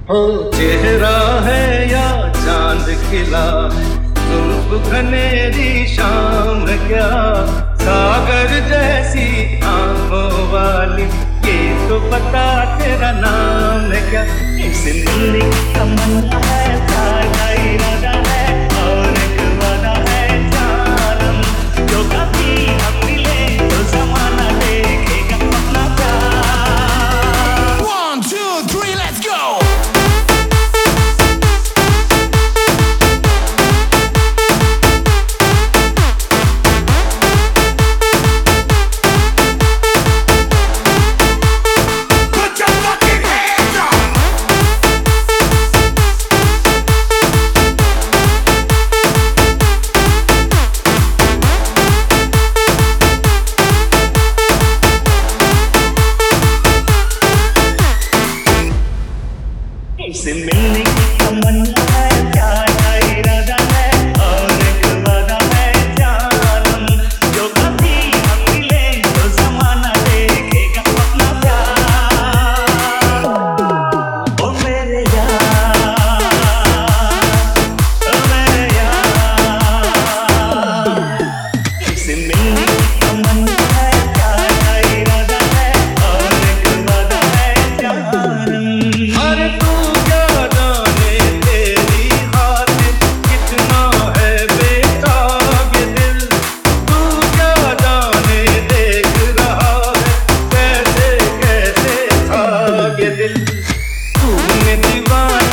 हो चेहरा है या चांद खिला है, धूप घनेरी शाम क्या, सागर जैसी आंखों वाली, ये तो बता तेरा नाम है क्या। इस मिलने की तमन्ना है, सारा इरादा है, और एक वादा है जानम, जो कभी हम मिले तो जमाना देखेगा अपना प्यार। 1, 2, 3, let's go! इसे मिलने की तमन्ना है, क्या इरादा है, और एक वादा है जानम, जो कभी हम मिले तो जमाना देखेगा अपना प्यार। ओ मेरे यार, ओ मेरे यार, इसे मिलने की तमन्ना है, क्या इरादा है, और एक वादा है जानम। अरे तू तूने दीवाना